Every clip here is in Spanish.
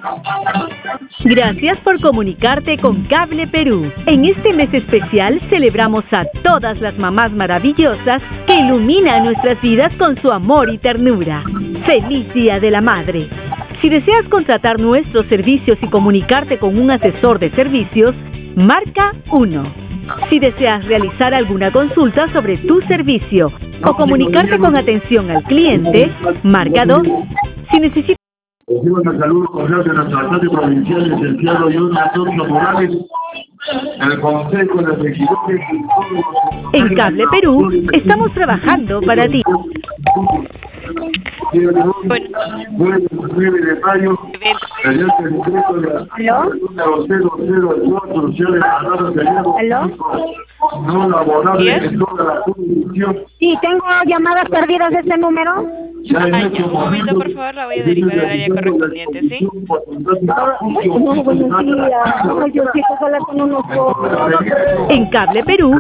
Gracias por comunicarte con Cable Perú. En este mes especial celebramos a todas las mamás maravillosas que iluminan nuestras vidas con su amor y ternura. ¡Feliz Día de la Madre! Si deseas contratar nuestros servicios y comunicarte con un asesor de servicios, marca 1. Si deseas realizar alguna consulta sobre tu servicio o comunicarte con atención al cliente, marca 2. Si necesitas... Reciban el saludo cordial de nuestro alcalde provincial, licenciado John Antonio Morales, el Consejo de Regidores. En Cable Perú estamos trabajando para ti. Bueno, 9 de mayo, mediante el decreto de la número 004, ¿Aló? no laborable en toda la jurisdicción. Sí, tengo llamadas perdidas de este número. Un momento, por favor, la voy a derivar al área correspondiente, ¿sí? No, buenos días. No, yo sí que hablar con unos En Cable Perú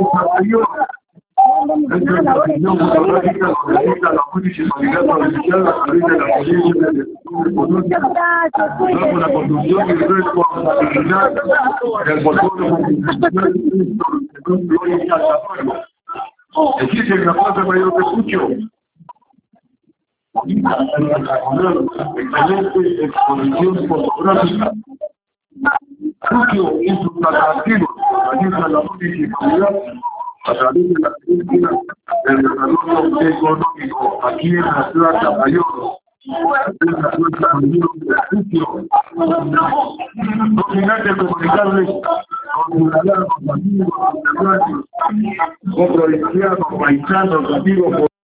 existe una cosa mayor que escucho. Excelente exposición fotográfica. Escucho en sus atractivos, realiza la municipalidad a través de la política del desarrollo económico aquí en la Plaza Mayor. En la Plaza Mayor de Escucho. No sin antes comunicarles con ciudadanos, amigos, con provincianos, paisanos, amigos.